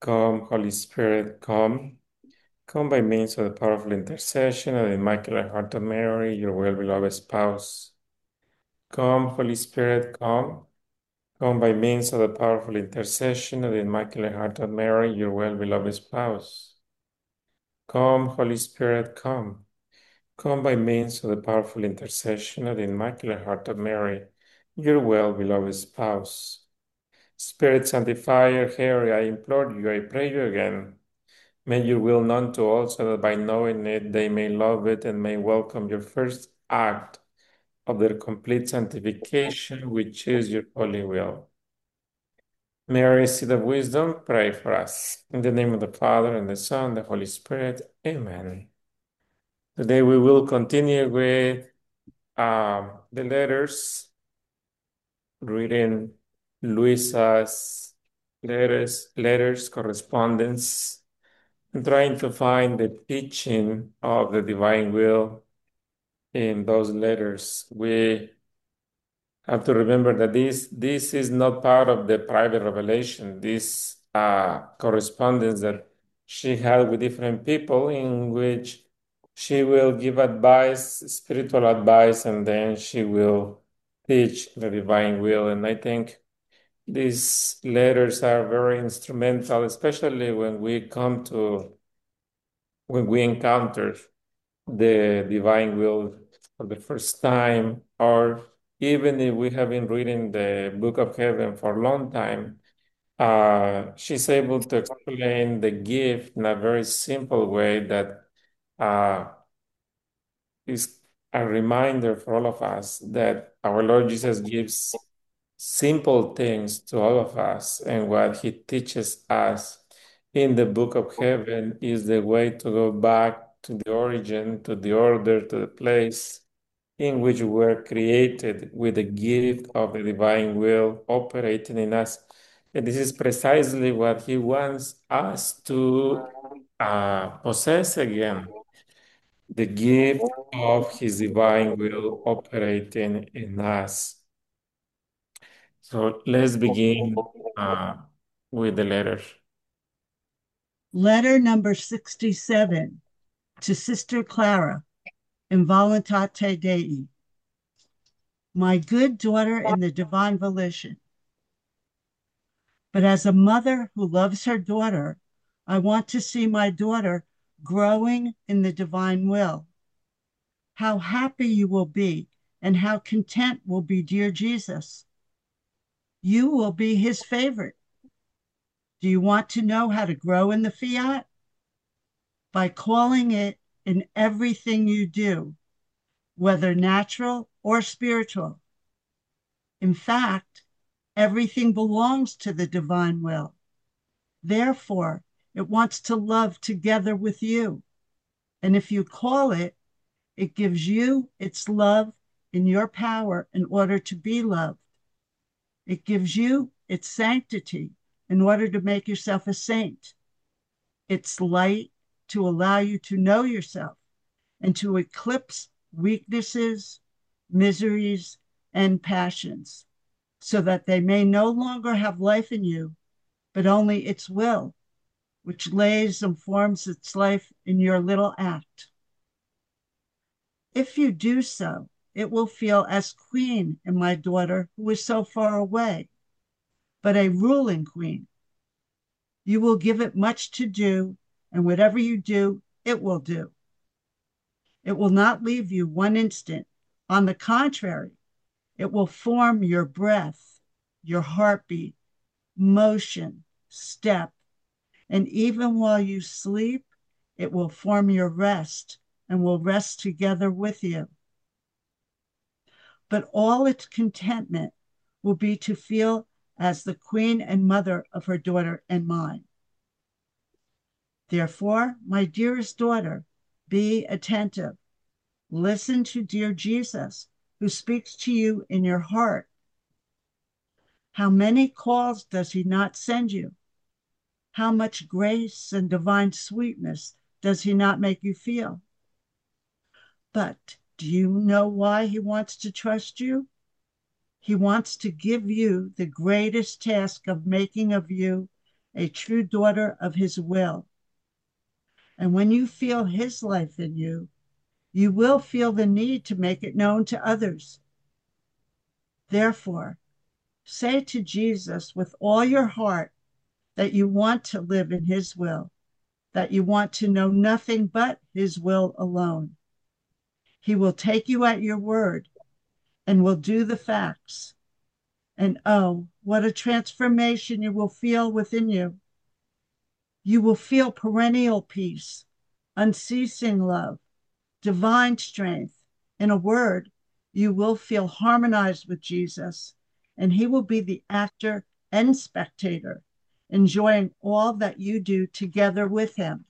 Come, Holy Spirit, come. Come by means of the powerful intercession of the Immaculate Heart of Mary, your well-beloved spouse. Come, Holy Spirit, come. Come by means of the powerful intercession of the Immaculate Heart of Mary, your well-beloved spouse. Come, Holy Spirit, come. Come by means of the powerful intercession of the Immaculate Heart of Mary, your well-beloved spouse. Spirit Sanctifier, Harry, I implore you, I pray you again. May your will known to all, so that by knowing it they may love it and may welcome your first act of their complete sanctification, which is your holy will. Mary, seat of wisdom, pray for us. In the name of the Father, and the Son, and the Holy Spirit. Amen. Today we will continue with the letters, reading Luisa's letters, correspondence, and trying to find the teaching of the divine will in those letters. We have to remember that this is not part of the private revelation. This correspondence that she had with different people, in which she will give advice, spiritual advice, and then she will teach the divine will. And I think these letters are very instrumental, especially when we encounter the divine will for the first time, or even if we have been reading the Book of Heaven for a long time, she's able to explain the gift in a very simple way that uh, is a reminder for all of us that our Lord Jesus gives simple things to all of us, and what he teaches us in the Book of Heaven is the way to go back to the origin, to the order, to the place in which we were created with the gift of the divine will operating in us. And this is precisely what he wants us to possess again, the gift of his divine will operating in us. So let's begin with the letter. Letter number 67 to Sister Clara in Voluntate Dei. My good daughter in the divine volition. But as a mother who loves her daughter, I want to see my daughter growing in the divine will. How happy you will be and how content will be dear Jesus. You will be his favorite. Do you want to know how to grow in the fiat? By calling it in everything you do, whether natural or spiritual. In fact, everything belongs to the divine will. Therefore, it wants to love together with you. And if you call it, it gives you its love in your power in order to be loved. It gives you its sanctity in order to make yourself a saint. Its light to allow you to know yourself and to eclipse weaknesses, miseries, and passions, so that they may no longer have life in you, but only its will, which lays and forms its life in your little act. If you do so, it will feel as queen in my daughter who is so far away, but a ruling queen. You will give it much to do, and whatever you do, it will do. It will not leave you one instant. On the contrary, it will form your breath, your heartbeat, motion, step, and even while you sleep, it will form your rest and will rest together with you. But all its contentment will be to feel as the queen and mother of her daughter and mine. Therefore, my dearest daughter, be attentive. Listen to dear Jesus, who speaks to you in your heart. How many calls does he not send you? How much grace and divine sweetness does he not make you feel? But do you know why he wants to trust you? He wants to give you the greatest task of making of you a true daughter of his will. And when you feel his life in you, you will feel the need to make it known to others. Therefore, say to Jesus with all your heart that you want to live in his will, that you want to know nothing but his will alone. He will take you at your word and will do the facts. And oh, what a transformation you will feel within you. You will feel perennial peace, unceasing love, divine strength. In a word, you will feel harmonized with Jesus, and he will be the actor and spectator, enjoying all that you do together with him.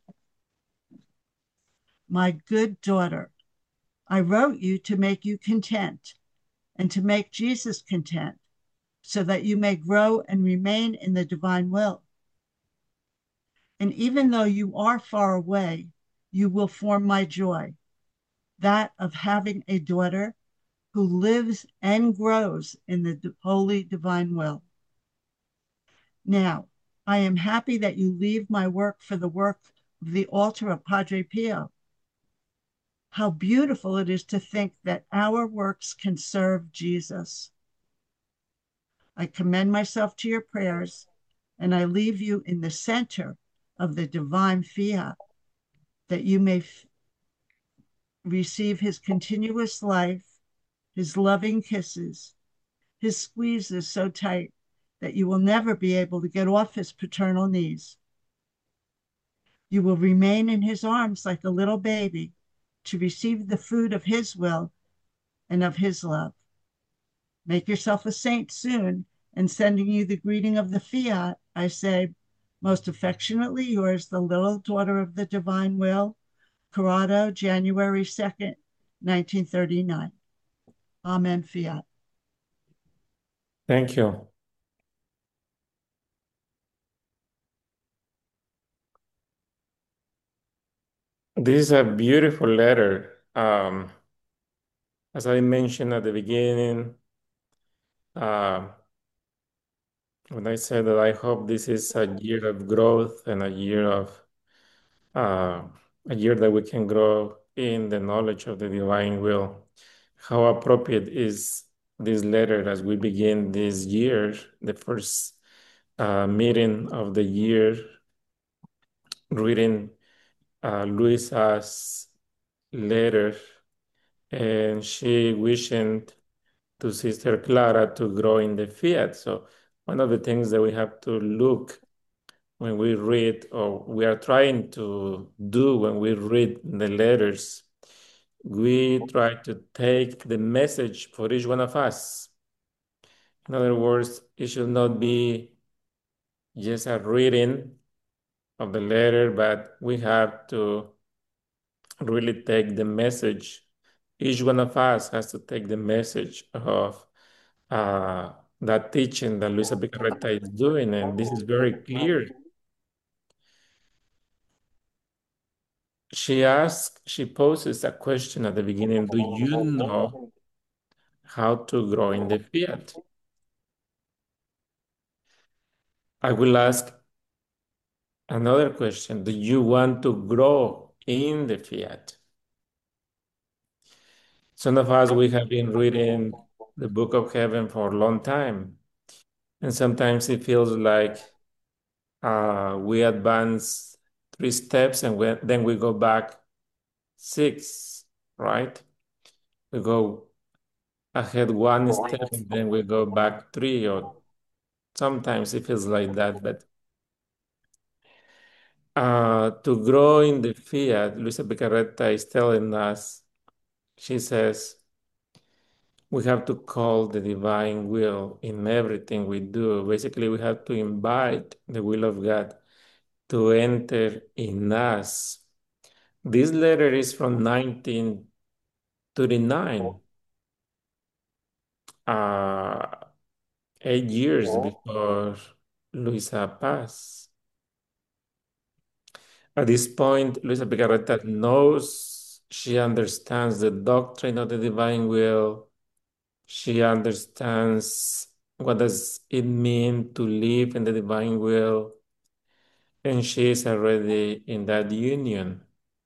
My good daughter, I wrote you to make you content and to make Jesus content, so that you may grow and remain in the divine will. And even though you are far away, you will form my joy, that of having a daughter who lives and grows in the holy divine will. Now, I am happy that you leave my work for the work of the altar of Padre Pio. How beautiful it is to think that our works can serve Jesus. I commend myself to your prayers, and I leave you in the center of the divine fiat, that you may receive his continuous life, his loving kisses, his squeezes so tight that you will never be able to get off his paternal knees. You will remain in his arms like a little baby to receive the food of his will and of his love. Make yourself a saint soon, and sending you the greeting of the fiat, I say, most affectionately yours, the little daughter of the divine will, Corrado, January 2nd, 1939. Amen, fiat. Thank you. This is a beautiful letter. As I mentioned at the beginning, uh, when I said that I hope this is a year of growth and uh, a year that we can grow in the knowledge of the divine will. How appropriate is this letter as we begin this year, the first meeting of the year, reading Luisa's letter, and she wishing to Sister Clara to grow in the fiat. So one of the things that we have to look when we read, or we are trying to do when we read the letters, we try to take the message for each one of us. In other words, it should not be just a reading of the letter, but we have to really take the message. Each one of us has to take the message of that teaching that Luisa Picarreta is doing, and this is very clear. She poses a question at the beginning. Do you know how to grow in the fiat? I will ask another question. Do you want to grow in the fiat? Some of us, we have been reading the Book of Heaven for a long time, and sometimes it feels like we advance 3 steps and then we go back 6, right? We go ahead 1 step and then we go back 3, or sometimes it feels like that. But to grow in the fiat, Luisa Picarreta is telling us, she says, we have to call the divine will in everything we do. Basically, we have to invite the will of God to enter in us. This letter is from 1939, 8 years before Luisa passed. At this point, Luisa Picarreta knows, she understands the doctrine of the divine will. She understands what does it mean to live in the divine will. and she is already in that union.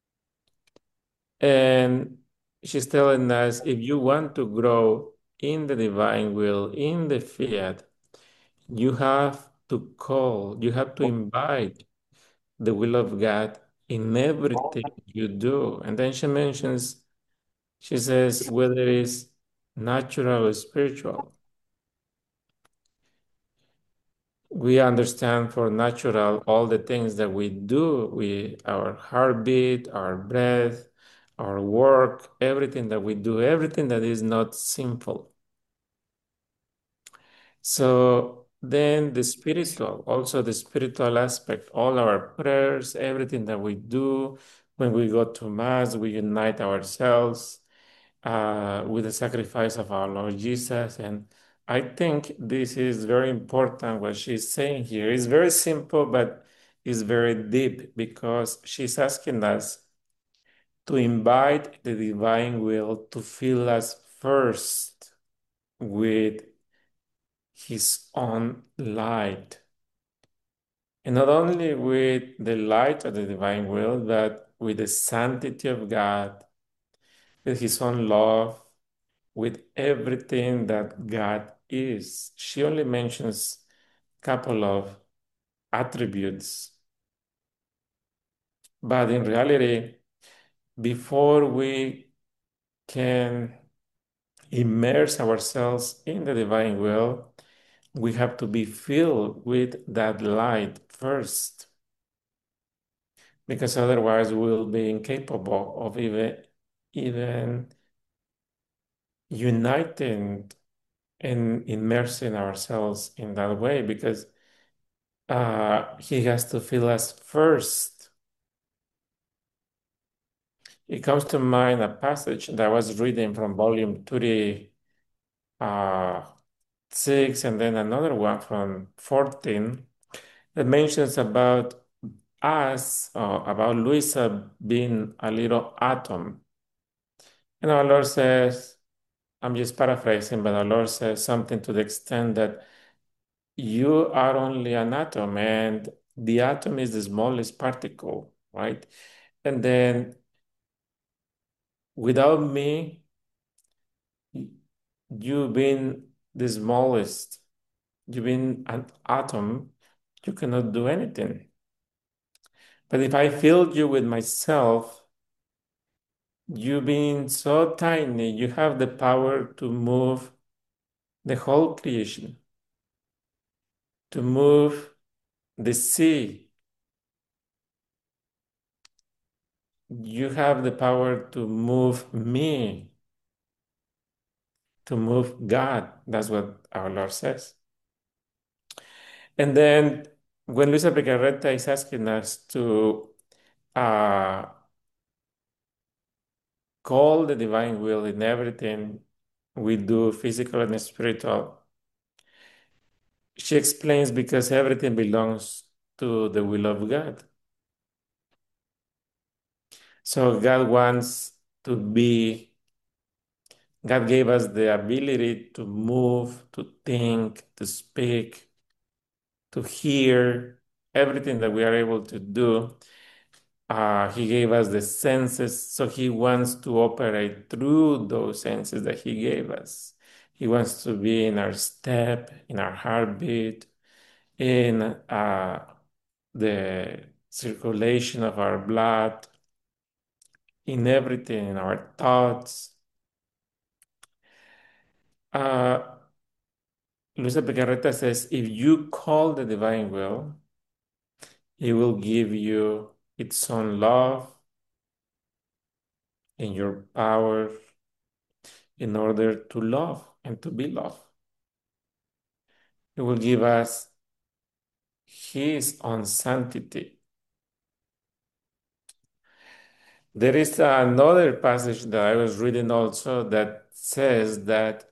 And she's telling us if you want to grow in the divine will, in the fiat, you have to call, you have to invite the will of God in everything you do. And then she mentions, she says, whether it's natural or spiritual. We understand for natural all the things that we do, our heartbeat, our breath, our work, everything that we do, everything that is not sinful. So then the spiritual, also the spiritual aspect, all our prayers, everything that we do, when we go to Mass, we unite ourselves with the sacrifice of our Lord Jesus. And I think this is very important what she's saying here. It's very simple, but it's very deep because she's asking us to invite the divine will to fill us first with his own light. And not only with the light of the divine will, but with the sanctity of God, with his own love, with everything that God is. She only mentions a couple of attributes, but in reality, before we can immerse ourselves in the divine will, we have to be filled with that light first, because otherwise we'll be incapable of even uniting and immersing ourselves in that way, because he has to fill us first. It comes to mind a passage that I was reading from volume 36, and then another one from 14 that mentions about us, about Luisa being a little atom. And our Lord says, I'm just paraphrasing, but our Lord says something to the extent that you are only an atom, and the atom is the smallest particle, right? And then without me, you being the smallest, you being an atom, you cannot do anything. But if I filled you with myself, you being so tiny, you have the power to move the whole creation, to move the sea. You have the power to move me, to move God. That's what our Lord says. And then when Luisa Picarreta is asking us to uh, call the divine will in everything we do, physical and spiritual, she explains because everything belongs to the will of God. So God wants to be, God gave us the ability to move, to think, to speak, to hear, everything that we are able to do. He gave us the senses, so he wants to operate through those senses that he gave us. He wants to be in our step, in our heartbeat, in the circulation of our blood, in everything, in our thoughts. Uh, Luisa Picarreta says, if you call the divine will, it will give you its own love and your power in order to love and to be loved. It will give us his own sanctity. There is another passage that I was reading also that says that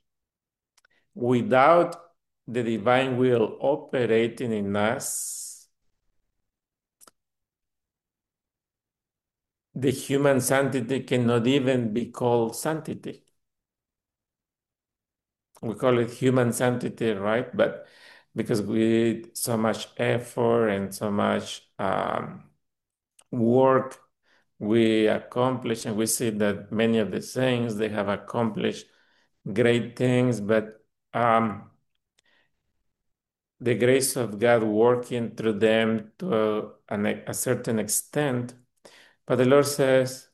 without the divine will operating in us, the human sanctity cannot even be called sanctity. We call it human sanctity, right? But because with so much effort and so much work we accomplish, and we see that many of the saints they have accomplished great things, but the grace of God working through them to a certain extent. But the Lord says,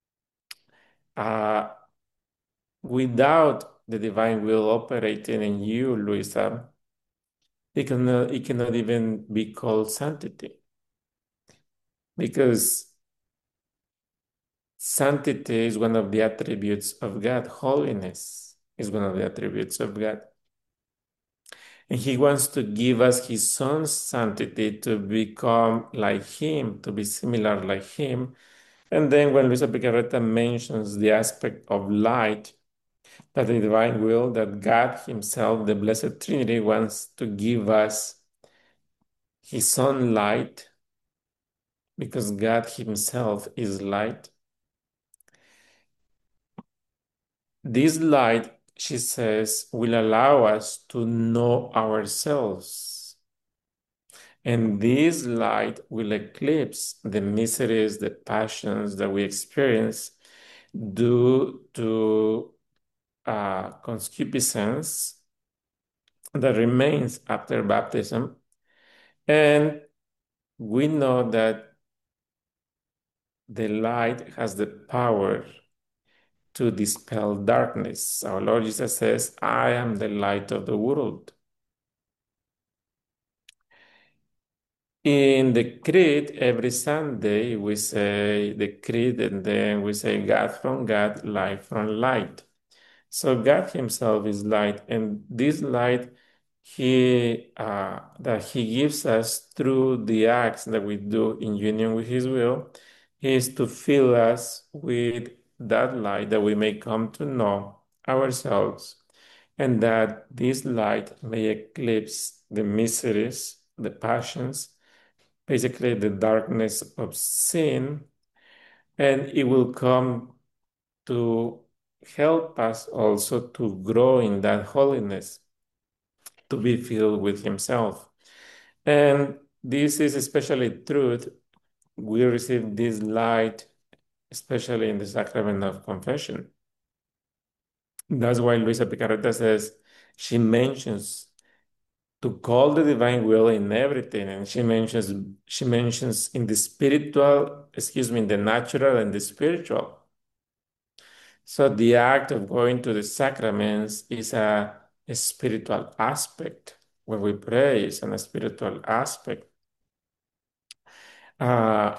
uh, without the divine will operating in you, Luisa, it cannot even be called sanctity, because sanctity is one of the attributes of God. Holiness is one of the attributes of God. And He wants to give us His own sanctity to become like Him, to be similar like Him. And then when Luisa Picarreta mentions the aspect of light, that the divine will, that God Himself, the Blessed Trinity, wants to give us His own light, because God Himself is light. This light, she says, will allow us to know ourselves. And this light will eclipse the miseries, the passions that we experience due to concupiscence that remains after baptism. And we know that the light has the power to dispel darkness. Our Lord Jesus says, I am the light of the world. In the Creed, every Sunday, we say the Creed and then we say God from God, light from light. So God Himself is light, and this light that He gives us through the acts that we do in union with His will is to fill us with that light, that we may come to know ourselves, and that this light may eclipse the miseries, the passions, basically the darkness of sin, and it will come to help us also to grow in that holiness, to be filled with Himself. And this is especially true. We receive this light, especially in the sacrament of confession. That's why Luisa Picarreta says she mentions to call the divine will in everything, and she mentions in the spiritual, in the natural and the spiritual. So the act of going to the sacraments is a spiritual aspect. When we pray, it's a spiritual aspect. Uh,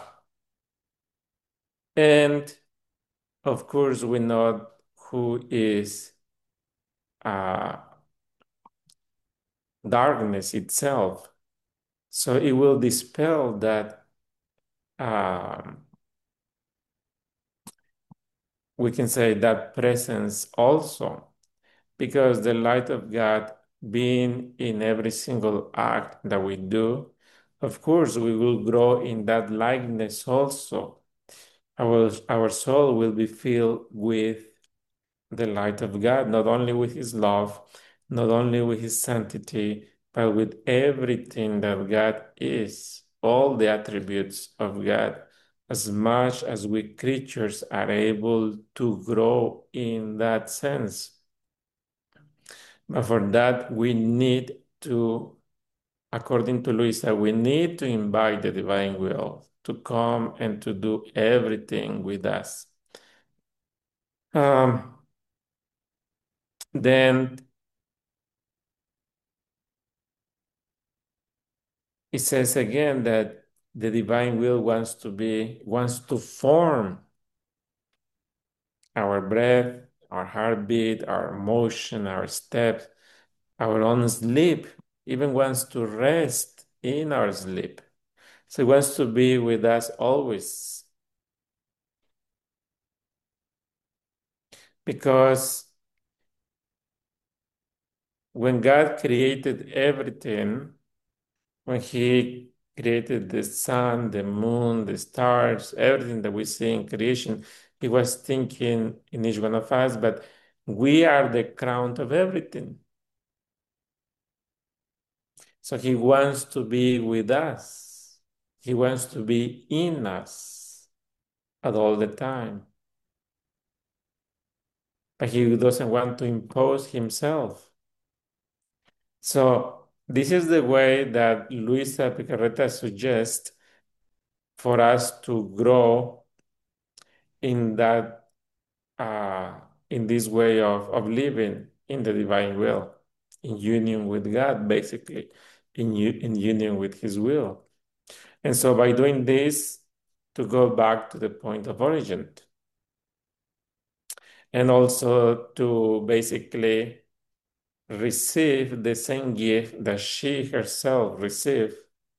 and of course, we know who is uh, darkness itself. So it will dispel that, um, we can say, that presence also, because the light of God being in every single act that we do, of course, we will grow in that likeness also. Our soul will be filled with the light of God, not only with His love, not only with His sanctity, but with everything that God is, all the attributes of God, as much as we creatures are able to grow in that sense. But for that, we need to, according to Luisa, we need to invite the divine will to come and to do everything with us. Um, then it says again that the divine will wants to form our breath, our heartbeat, our motion, our steps, our own sleep, even wants to rest in our sleep. So he wants to be with us always, because when God created everything, when He created the sun, the moon, the stars, everything that we see in creation, He was thinking in each one of us, but we are the crown of everything. So he wants to be with us. He wants to be in us at all the time. But he doesn't want to impose himself. So this is the way that Luisa Picarreta suggests for us to grow in that in this way of living in the divine will, in union with God, basically, in union with His will. And so by doing this, to go back to the point of origin, and also to basically receive the same gift that she herself received.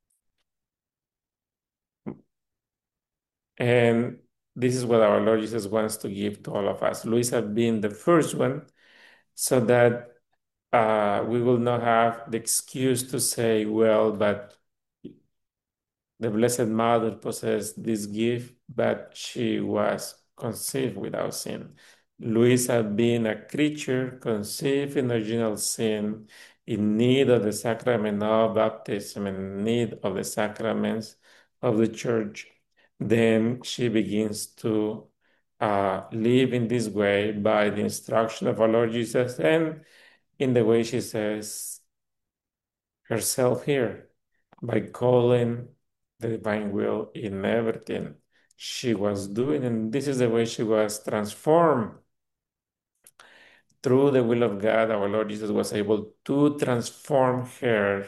And this is what our Lord Jesus wants to give to all of us. Luisa being the first one, so that we will not have the excuse to say, well, but the Blessed Mother possessed this gift, but she was conceived without sin. Luisa, being a creature conceived in original sin, in need of the sacrament of baptism, in need of the sacraments of the church, then she begins to live in this way by the instruction of our Lord Jesus and in the way she says herself here, by calling the divine will in everything she was doing. And this is the way she was transformed. Through the will of God, our Lord Jesus was able to transform her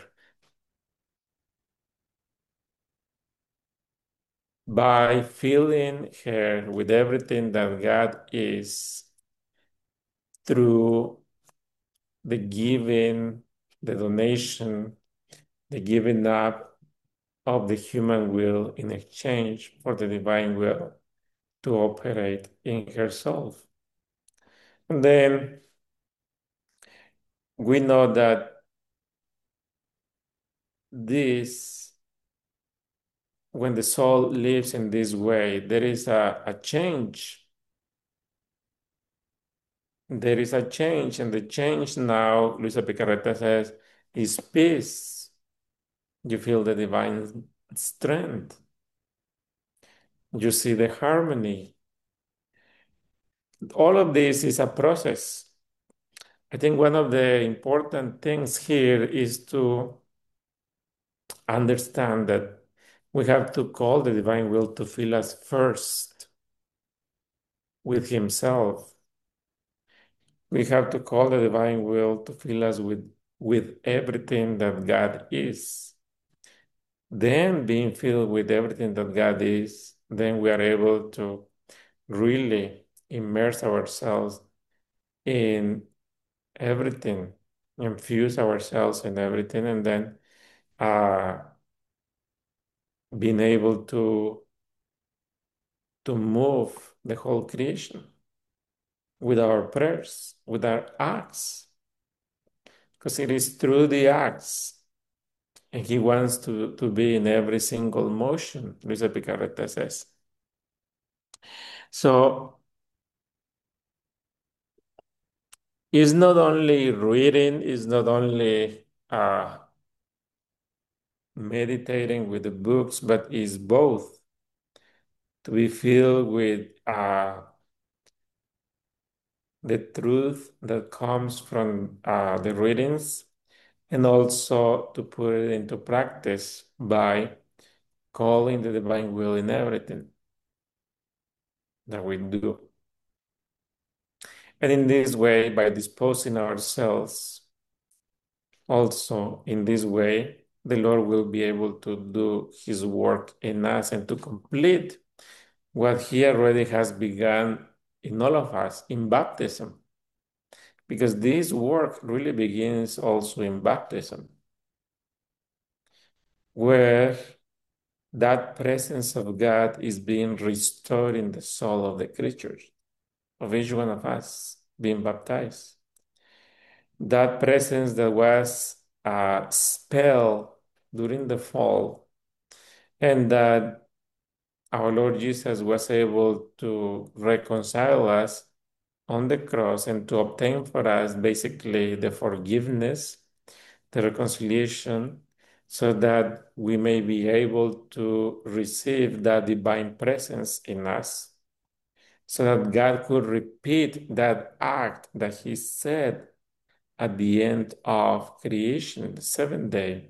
by filling her with everything that God is through the giving, the donation, the giving up of the human will in exchange for the divine will to operate in herself. And then we know that this, when the soul lives in this way, there is a change. There is a change, and the change now, Luisa Picarreta says, is peace. You feel the divine strength. You see the harmony. All of this is a process. I think one of the important things here is to understand that we have to call the divine will to fill us first with Himself. We have to call the divine will to fill us with everything that God is. Then, being filled with everything that God is, then we are able to really immerse ourselves in everything, infuse ourselves in everything, and then uh, being able to move the whole creation with our prayers, with our acts, because it is through the acts, and He wants to be in every single motion, Luisa Picarreta says. So it's not only reading, it's not only meditating with the books, but it's both to be filled with the truth that comes from the readings, and also to put it into practice by calling the divine will in everything that we do. And in this way, by disposing ourselves also in this way, the Lord will be able to do His work in us and to complete what He already has begun in all of us in baptism. Because this work really begins also in baptism, where that presence of God is being restored in the soul of the creatures, of each one of us being baptized. That presence that was a spell during the fall, and that our Lord Jesus was able to reconcile us on the cross and to obtain for us basically the forgiveness, the reconciliation, so that we may be able to receive that divine presence in us, so that God could repeat that act that He said at the end of creation, the seventh day,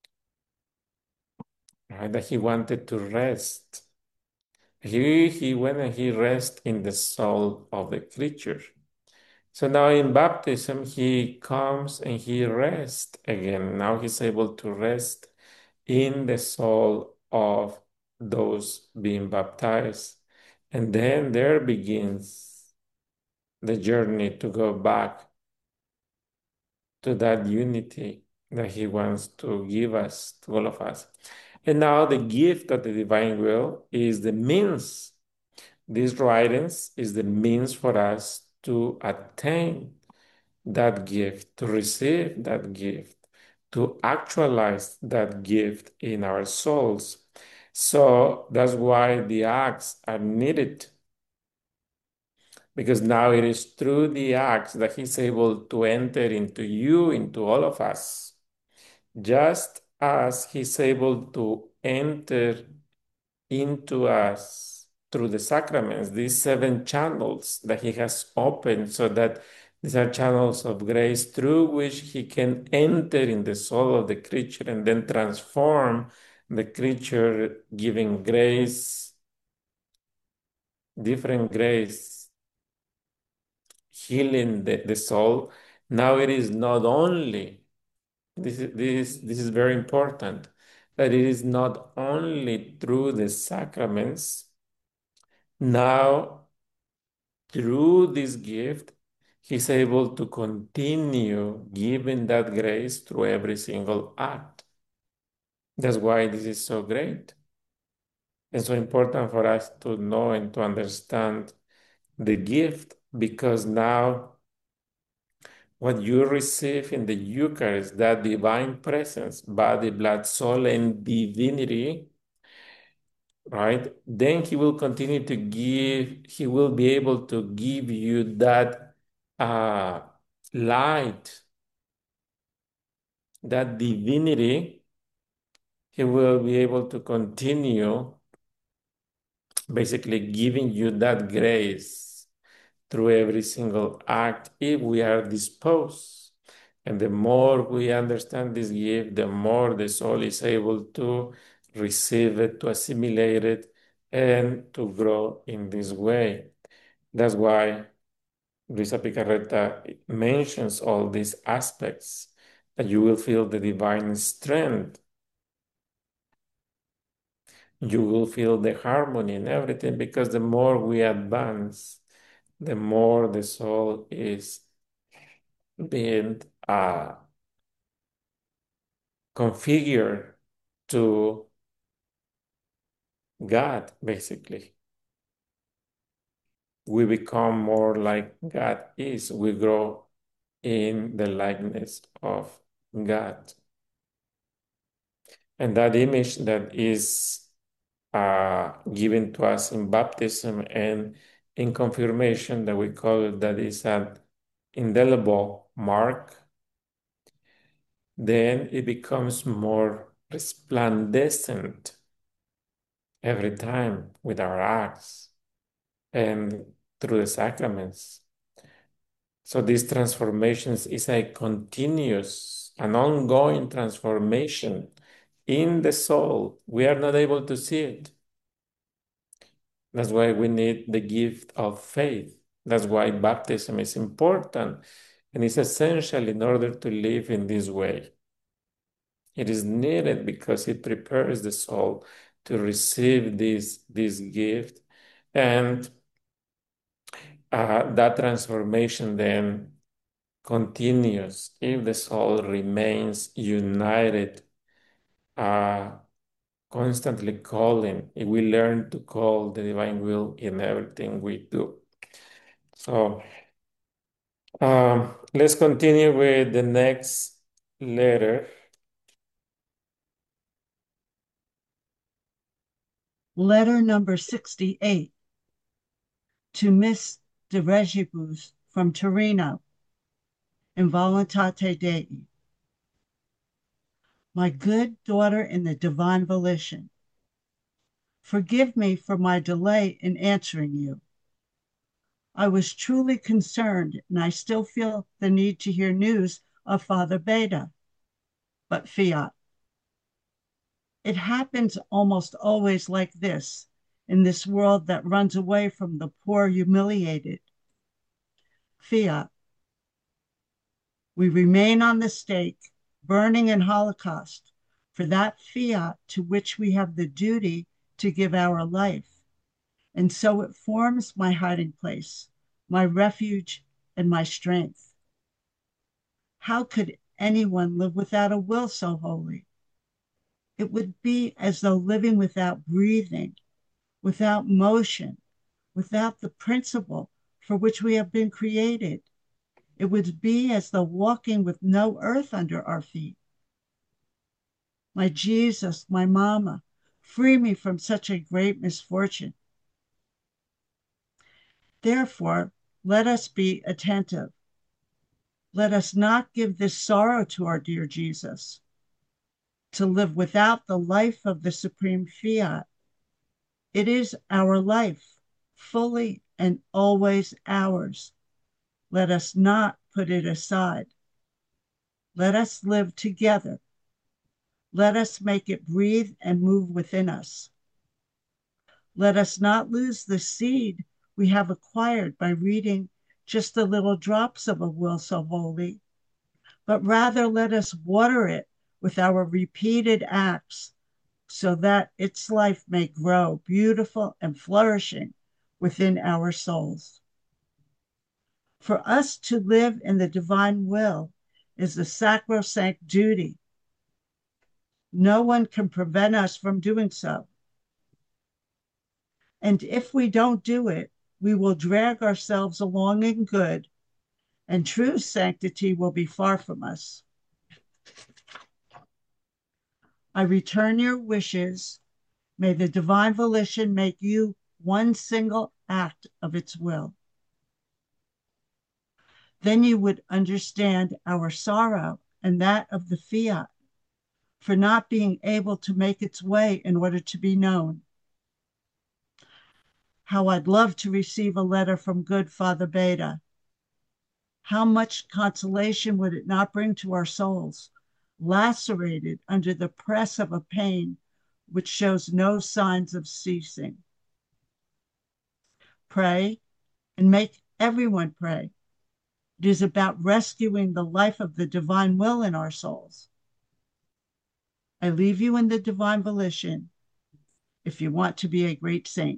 right? That He wanted to rest. He went and He rest in the soul of the creature. So now in baptism, He comes and He rests again. Now He's able to rest in the soul of those being baptized. And then there begins the journey to go back to that unity that He wants to give us, to all of us. And now the gift of the divine will is the means. This writings is the means for us to attain that gift, to receive that gift, to actualize that gift in our souls. So that's why the acts are needed, because now it is through the acts that He's able to enter into you, into all of us, just as He's able to enter into us through the sacraments, these seven channels that He has opened, so that these are channels of grace through which He can enter in the soul of the creature and then transform the creature, giving grace, different grace, healing the soul. Now it is not only, this is very important, that it is not only through the sacraments. Now, through this gift, He's able to continue giving that grace through every single act. That's why this is so great. It's so important for us to know and to understand the gift, because now what you receive in the Eucharist, that divine presence, body, blood, soul, and divinity, right? Then He will continue to give, He will be able to give you that uh, light, that divinity. He will be able to continue basically giving you that grace through every single act if we are disposed. And the more we understand this gift, the more the soul is able to receive it, to assimilate it, and to grow in this way. That's why Luisa Picarreta mentions all these aspects, that you will feel the divine strength, you will feel the harmony and everything, because the more we advance, the more the soul is being configured to God, basically. We become more like God is. We grow in the likeness of God. And that image that is given to us in baptism and in confirmation, that we call it, that is an indelible mark, then it becomes more resplendent every time with our acts and through the sacraments. So these transformations is a continuous, an ongoing transformation in the soul. We are not able to see it. That's why we need the gift of faith. That's why baptism is important and is essential in order to live in this way. It is needed because it prepares the soul to receive this gift, and that transformation then continues if the soul remains united, uh, constantly calling. If we learn to call the divine will in everything we do. So let's continue with the next letter. Letter number 68 to Miss de Regibus from Torino, in Voluntate Dei. my good daughter in the divine volition. Forgive me for my delay in answering you. I was truly concerned, and I still feel the need to hear news of Father Beta. But fiat, it happens almost always like this in this world that runs away from the poor humiliated. Fiat, we remain on the stake, burning in Holocaust, for that fiat to which we have the duty to give our life. And so it forms my hiding place, my refuge, and my strength. How could anyone live without a will so holy? It would be as though living without breathing, without motion, without the principle for which we have been created. It would be as though walking with no earth under our feet. My Jesus, my Mama, free me from such a great misfortune. Therefore, let us be attentive. Let us not give this sorrow to our dear Jesus. To live without the life of the supreme fiat. It is our life, fully and always ours. Let us not put it aside. Let us live together. Let us make it breathe and move within us. Let us not lose the seed we have acquired by reading just the little drops of a will so holy, but rather let us water it with our repeated acts so that its life may grow beautiful and flourishing within our souls. For us to live in the divine will is a sacrosanct duty. No one can prevent us from doing so. And if we don't do it, we will drag ourselves along in good, and true sanctity will be far from us. I return your wishes. May the divine volition make you one single act of its will. Then you would understand our sorrow and that of the fiat for not being able to make its way in order to be known. How I'd love to receive a letter from good Father Beta. How much consolation would it not bring to our souls, lacerated under the press of a pain which shows no signs of ceasing? Pray and make everyone pray. It is about rescuing the life of the divine will in our souls. I leave you in the divine volition if you want to be a great saint.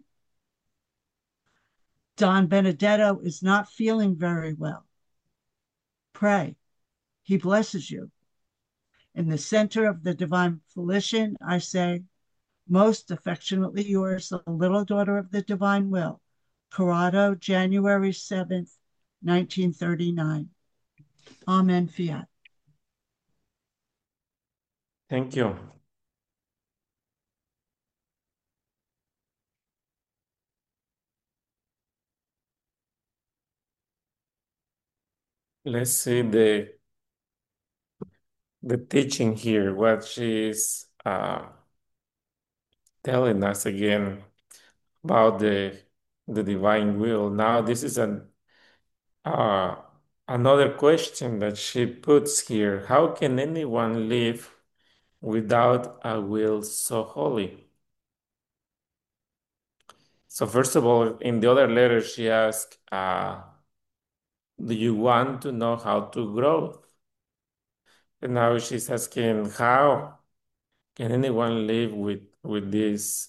Don Benedetto is not feeling very well. Pray. He blesses you. In the center of the divine volition, I say, most affectionately yours, the little daughter of the divine will, Corrado, January 7th, 1939. Amen fiat. Thank you. Let's see the teaching here, what she's telling us again about the divine will. Now, this is uh, another question that she puts here. How can anyone live without a will so holy? So first of all, in the other letter, she asked, do you want to know how to grow? And now she's asking, how can anyone live with this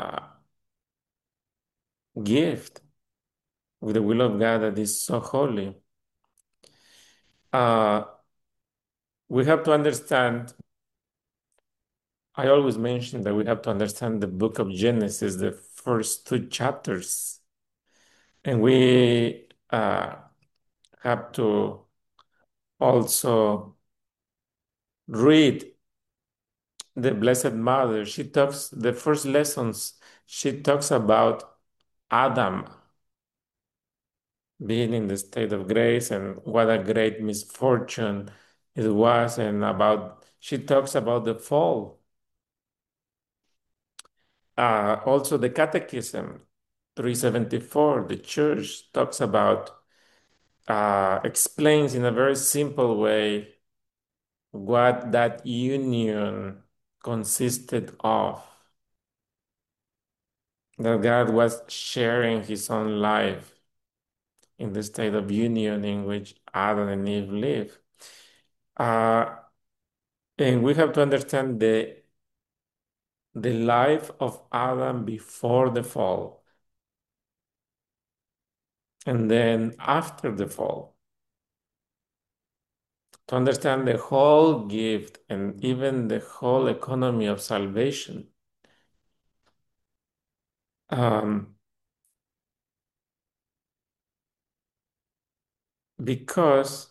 gift, with the will of God that is so holy? Uh, we have to understand, I always mention that we have to understand the book of Genesis, the first two chapters. And we have to also read the Blessed Mother. She talks, the first lessons, she talks about Adam being in the state of grace and what a great misfortune it was, and about she talks about the fall. Also, the Catechism 374, the Church talks about, explains in a very simple way what that union consisted of. That God was sharing his own life in the state of union in which Adam and Eve live. Uh, and we have to understand the life of Adam before the fall, and then after the fall, to understand the whole gift and even the whole economy of salvation. Um, because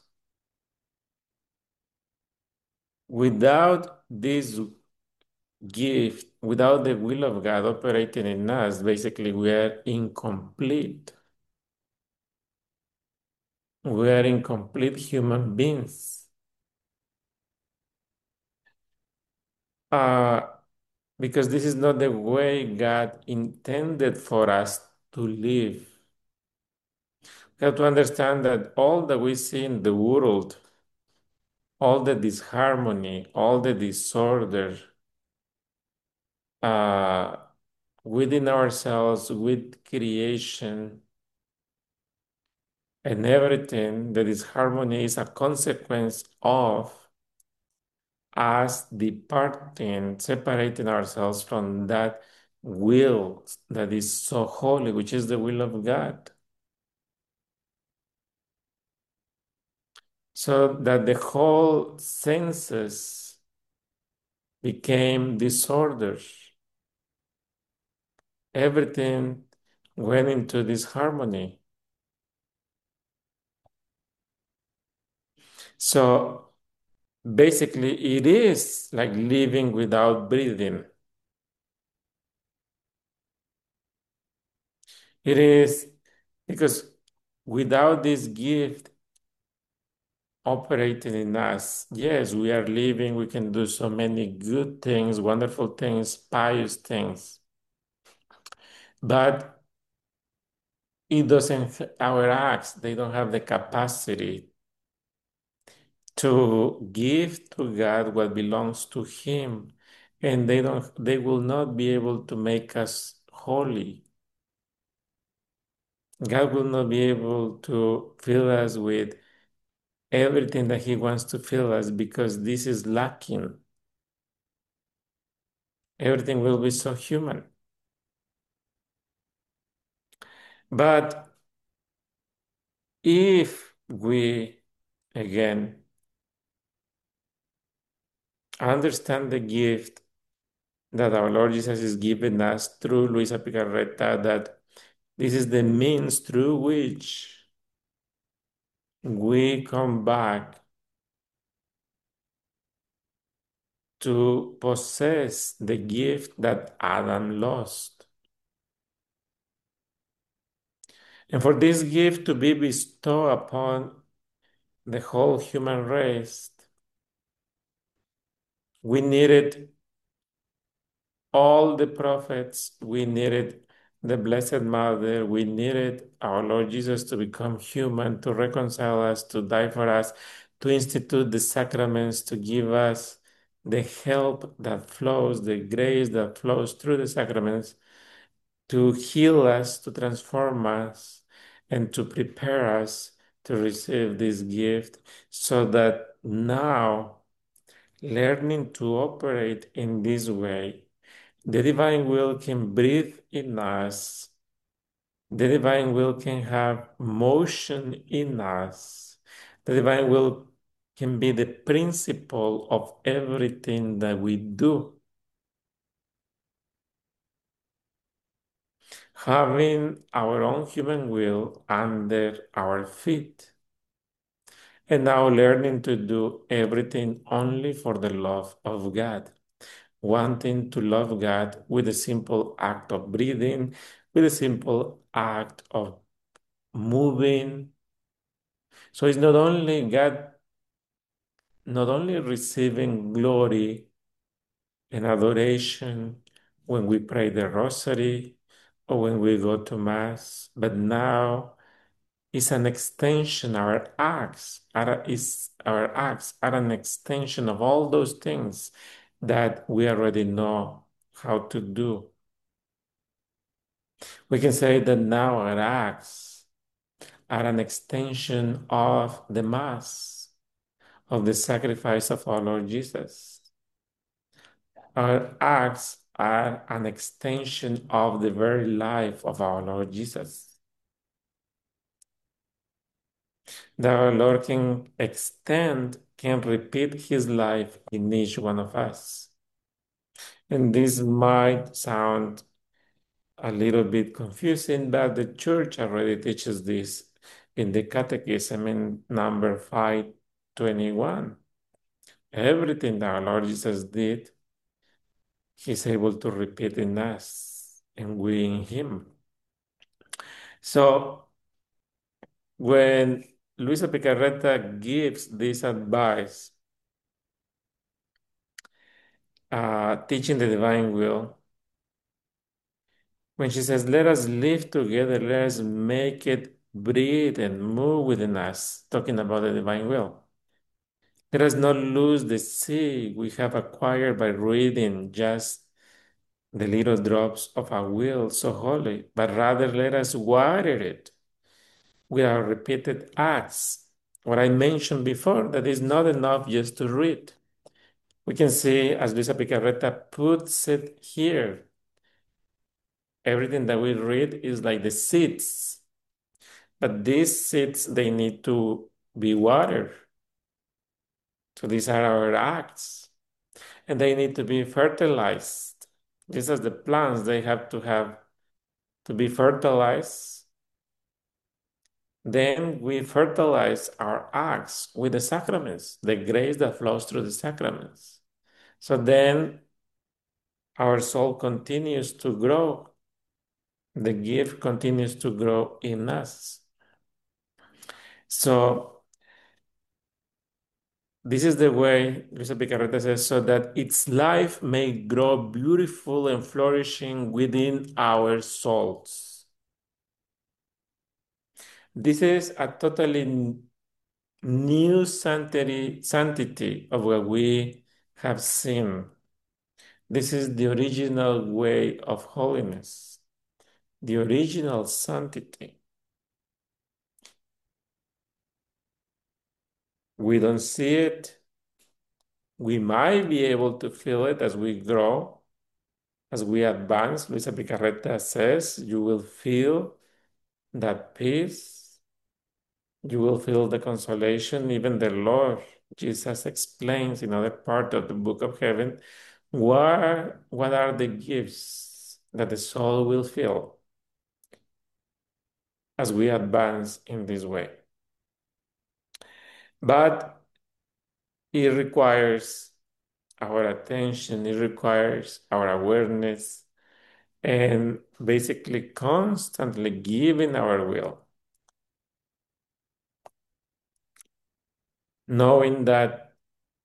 without this gift, without the will of God operating in us, basically we are incomplete. We are incomplete human beings. Uh, because this is not the way God intended for us to live. We have to understand that all that we see in the world, all the disharmony, all the disorder uh, within ourselves, with creation, and everything, the disharmony is a consequence of us departing, separating ourselves from that will that is so holy, which is the will of God. So that the whole senses became disorders. Everything went into disharmony. So basically, it is like living without breathing. It is because without this gift operating in us, yes, we are living, we can do so many good things, wonderful things, pious things, but it doesn't, our acts, they don't have the capacity to give to God what belongs to Him, and they will not be able to make us holy. God will not be able to fill us with everything that He wants to fill us because this is lacking. Everything will be so human. But if we, again, understand the gift that our Lord Jesus is giving us through Luisa Picarreta, that this is the means through which we come back to possess the gift that Adam lost. And for this gift to be bestowed upon the whole human race, we needed all the prophets, we needed the Blessed Mother, we needed our Lord Jesus to become human, to reconcile us, to die for us, to institute the sacraments, to give us the help that flows, the grace that flows through the sacraments, to heal us, to transform us, and to prepare us to receive this gift so that now, learning to operate in this way, the divine will can breathe in us. The divine will can have motion in us. The divine will can be the principle of everything that we do. Having our own human will under our feet. And now learning to do everything only for the love of God. Wanting to love God with a simple act of breathing, with a simple act of moving. So it's not only God not only receiving glory and adoration when we pray the rosary or when we go to Mass, but now is an extension, our acts are an extension of all those things that we already know how to do. We can say that now our acts are an extension of the Mass, of the sacrifice of our Lord Jesus. Our acts are an extension of the very life of our Lord Jesus. That our Lord can repeat his life in each one of us. And this might sound a little bit confusing, but the church already teaches this in the Catechism in number 521. Everything that our Lord Jesus did, he's able to repeat in us and we in him. So when Luisa Picarreta gives this advice, teaching the divine will, when she says, let us live together, let us make it breathe and move within us, talking about the divine will. Let us not lose the sea we have acquired by reading just the little drops of our will so holy, but rather let us water it with our repeated acts. What I mentioned before, that is not enough just to read. We can see, as Luisa Picarreta puts it here, everything that we read is like the seeds, but these seeds, they need to be watered. So these are our acts, and they need to be fertilized. Just as the plants, they have to be fertilized. Then we fertilize our acts with the sacraments, the grace that flows through the sacraments. So then our soul continues to grow. The gift continues to grow in us. So this is the way Luisa Picarreta says, so that its life may grow beautiful and flourishing within our souls. This is a totally new sanctity of what we have seen. This is the original way of holiness, the original sanctity. We don't see it. We might be able to feel it as we grow, as we advance. Luisa Picarreta says, you will feel that peace, you will feel the consolation. Even the Lord Jesus explains in other part of the Book of Heaven what are the gifts that the soul will feel as we advance in this way. But it requires our attention, it requires our awareness, and basically constantly giving our will, knowing that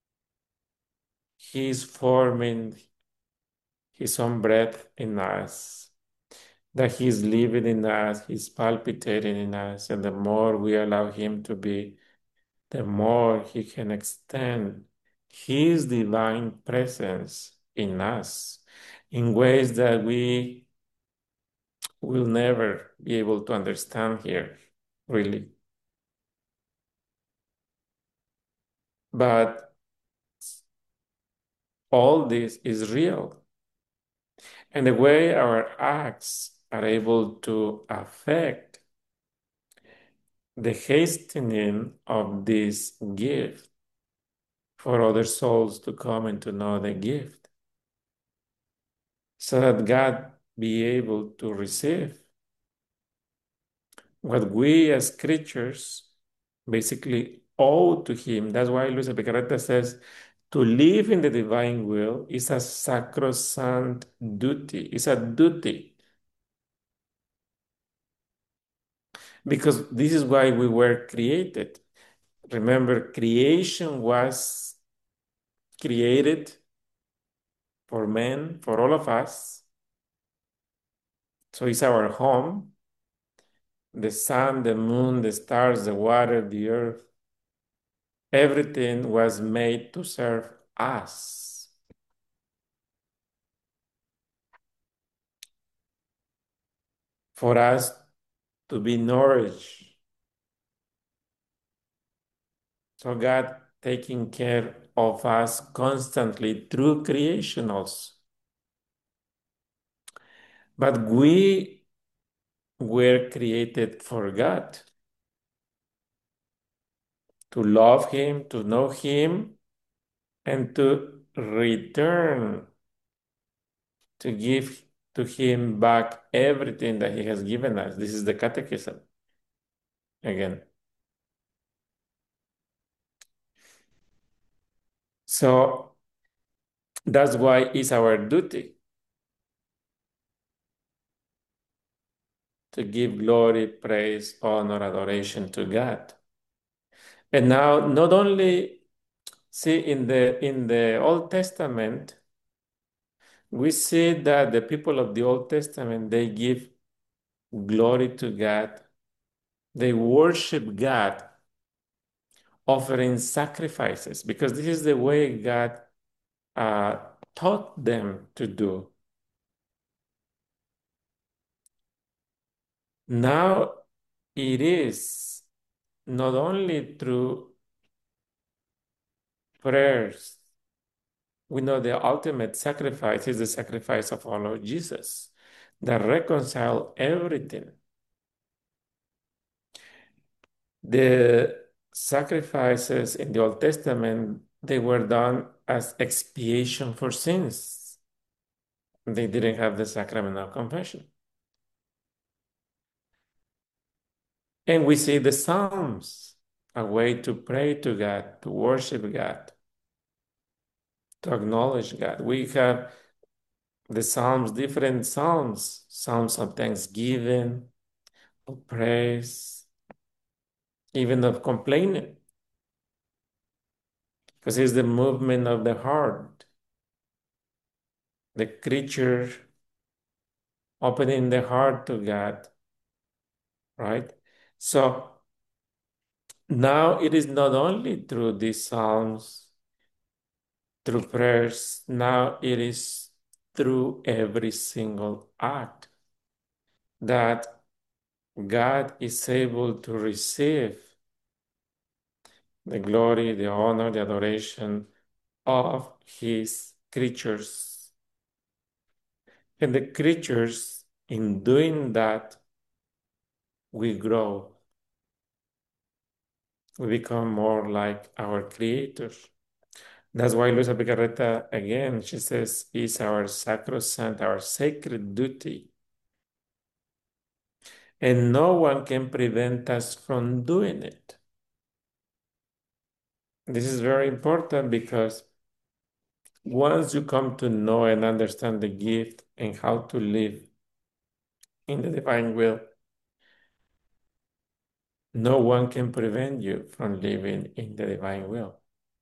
He is forming His own breath in us, that He is living in us, He's palpitating in us, and the more we allow Him to be, the more He can extend His divine presence in us in ways that we will never be able to understand here, really. But all this is real. And the way our acts are able to affect the hastening of this gift for other souls to come and to know the gift, so that God be able to receive what we as creatures basically owe to Him. That's why Luisa Picarreta says to live in the divine will is a sacrosanct duty. It's a duty because this is why we were created. Remember, creation was created for men, for all of us. So it's our home. The sun, the moon, the stars, the water, the earth, everything was made to serve us. For us to be nourished. So God taking care of us constantly through creation also. But we were created for God, to love Him, to know Him, and to return, to give to Him back everything that He has given us. This is the catechism again. So that's why it's our duty to give glory, praise, honor, adoration to God. And now, not only see in the Old Testament, we see that the people of the Old Testament they give glory to God, they worship God, offering sacrifices because this is the way God uh, taught them to do. Now it is not only through prayers. We know the ultimate sacrifice is the sacrifice of our Lord Jesus that reconcile everything. The sacrifices in the Old Testament, they were done as expiation for sins. They didn't have the sacrament of confession. And we see the Psalms, a way to pray to God, to worship God, to acknowledge God. We have the Psalms, different Psalms, Psalms of thanksgiving, of praise, even of complaining, because it's the movement of the heart, the creature opening the heart to God, right? So now it is not only through these Psalms, through prayers, now it is through every single act that God is able to receive the glory, the honor, the adoration of His creatures. And the creatures, in doing that, we grow. We become more like our Creator. That's why Luisa Picarreta, again, she says, is our sacrosanct, our sacred duty. And no one can prevent us from doing it. This is very important because once you come to know and understand the gift and how to live in the divine will, no one can prevent you from living in the divine will.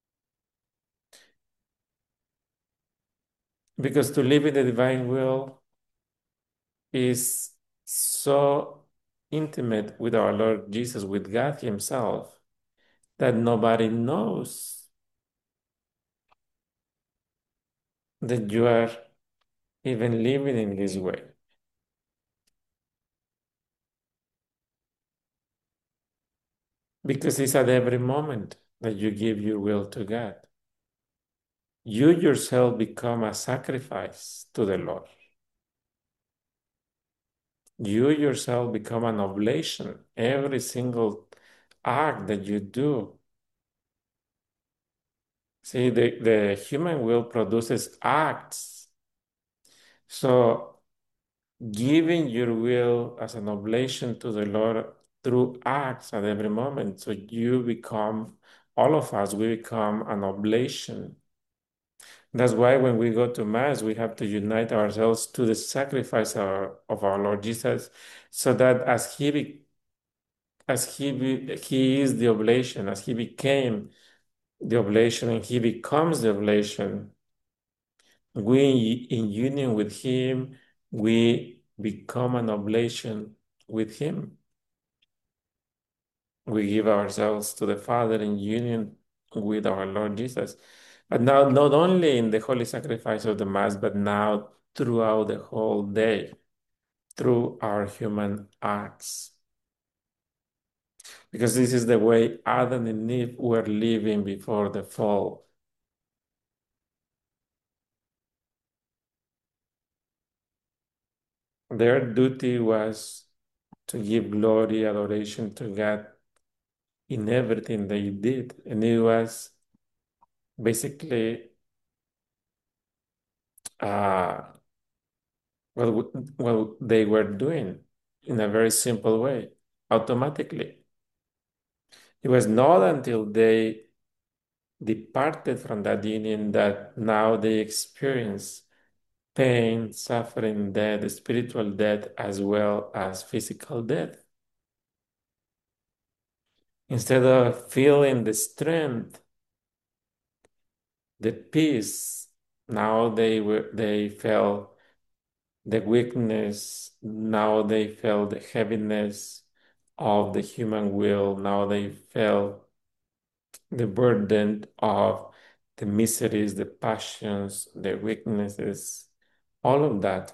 Because to live in the divine will is so intimate with our Lord Jesus, with God Himself, that nobody knows that you are even living in this way. Because it's at every moment that you give your will to God. You yourself become a sacrifice to the Lord. You yourself become an oblation. Every single act that you do. See, the human will produces acts. So giving your will as an oblation to the Lord through acts at every moment. So you become, all of us, we become an oblation. That's why when we go to Mass, we have to unite ourselves to the sacrifice of our Lord Jesus, so that he is the oblation, as he became the oblation and he becomes the oblation, we, in union with him, we become an oblation with him. We give ourselves to the Father in union with our Lord Jesus. But now, not only in the holy sacrifice of the Mass, but now throughout the whole day, through our human acts. Because this is the way Adam and Eve were living before the fall. Their duty was to give glory, adoration to God in everything they did. And it was basically uh, what they were doing in a very simple way, automatically. It was not until they departed from that union that now they experience pain, suffering, death, spiritual death, as well as physical death. Instead of feeling the strength, the peace, now they felt the weakness, now they felt the heaviness of the human will, now they felt the burden of the miseries, the passions, the weaknesses, all of that.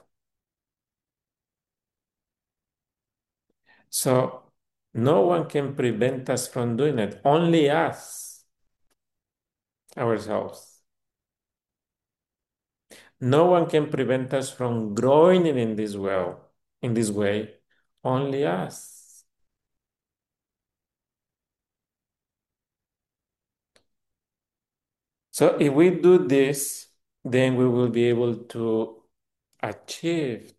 So no one can prevent us from doing it, only us, ourselves. No one can prevent us from growing in this well, in this way, only us. So if we do this, then we will be able to achieve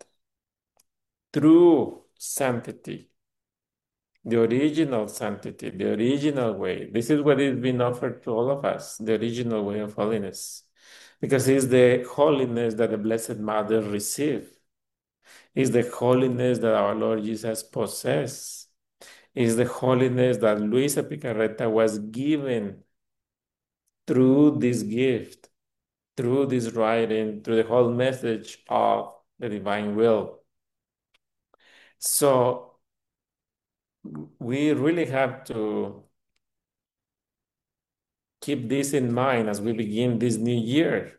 true sanctity, the original sanctity, the original way. This is what is being offered to all of us, the original way of holiness, because it's the holiness that the Blessed Mother received. It's the holiness that our Lord Jesus possessed. It's the holiness that Luisa Picarreta was given through this gift, through this writing, through the whole message of the divine will. So we really have to keep this in mind as we begin this new year.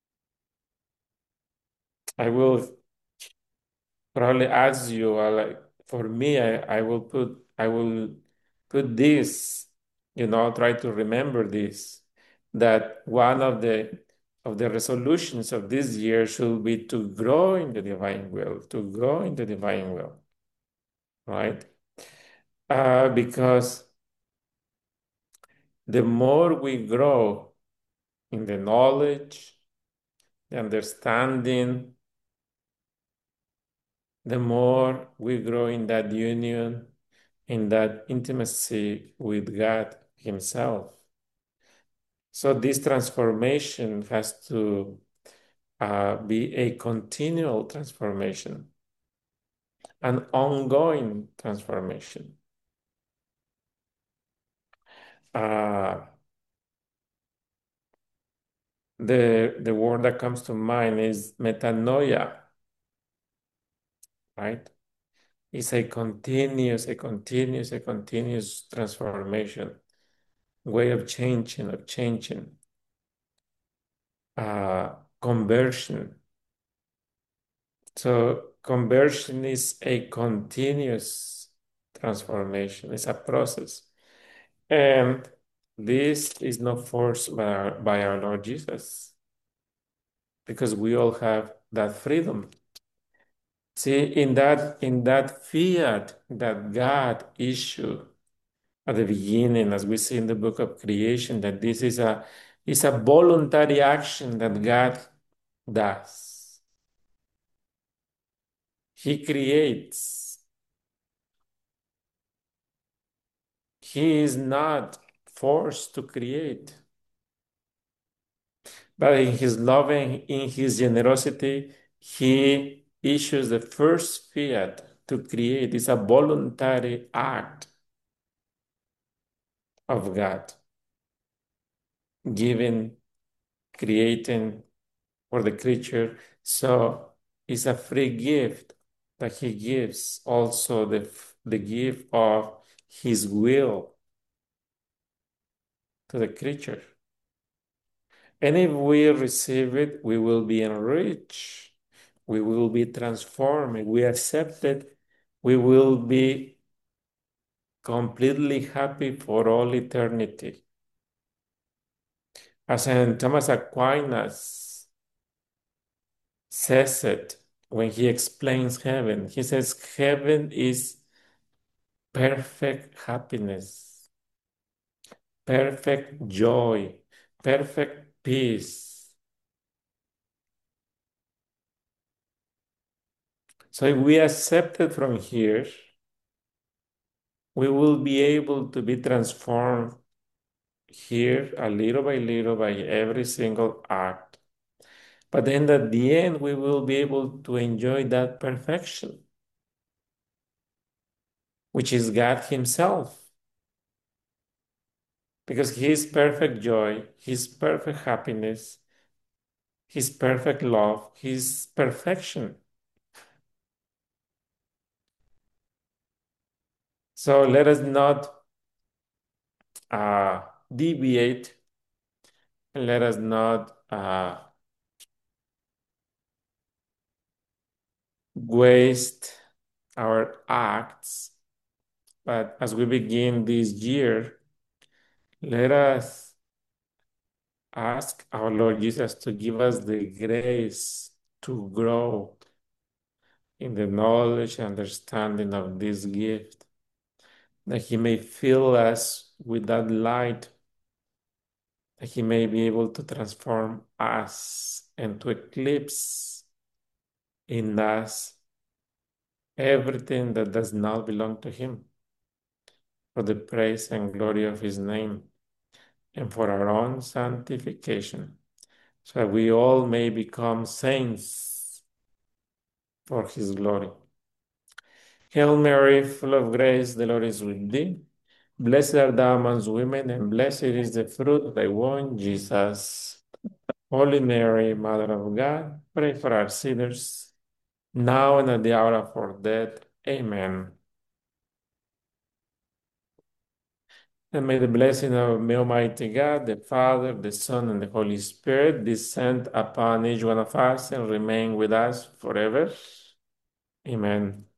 I will probably ask you, like, for me, I will put this, try to remember this, that one of the resolutions of this year should be to grow in the divine will, to grow in the divine will, right? Because the more we grow in the knowledge, the understanding, the more we grow in that union, in that intimacy with God Himself. So this transformation has to be a continual transformation, an ongoing transformation. Uh, the word that comes to mind is metanoia, right? It's a continuous transformation, way of changing, conversion. So conversion is a continuous transformation. It's a process. And this is not forced by our Lord Jesus, because we all have that freedom. See, in that fiat that God issued at the beginning, as we see in the book of creation, that this is a voluntary action that God does. He creates. He is not forced to create, but in his love and in his generosity, he issues the first fiat to create. It's a voluntary act of God. giving, creating for the creature. So it's a free gift that he gives. Also, the gift of his will to the creature. And if we receive it, we will be enriched. We will be transformed. If we accept it, we will be completely happy for all eternity. As Saint Thomas Aquinas says it when he explains heaven, he says, heaven is perfect happiness, perfect joy, perfect peace. So if we accept it from here, we will be able to be transformed here a little by every single act. But then at the end, we will be able to enjoy that perfection, which is God Himself. Because His perfect joy, His perfect happiness, His perfect love, His perfection. So let us not uh, deviate, and let us not waste our acts. But as we begin this year, let us ask our Lord Jesus to give us the grace to grow in the knowledge and understanding of this gift, that He may fill us with that light, that He may be able to transform us and to eclipse in us everything that does not belong to Him, for the praise and glory of His name, and for our own sanctification, so that we all may become saints for His glory. Hail Mary, full of grace, the Lord is with thee. Blessed art thou amongst women, and blessed is the fruit of thy womb, Jesus. Holy Mary, Mother of God, pray for our sinners, now and at the hour of our death. Amen. And may the blessing of Almighty God, the Father, the Son, and the Holy Spirit descend upon each one of us and remain with us forever. Amen.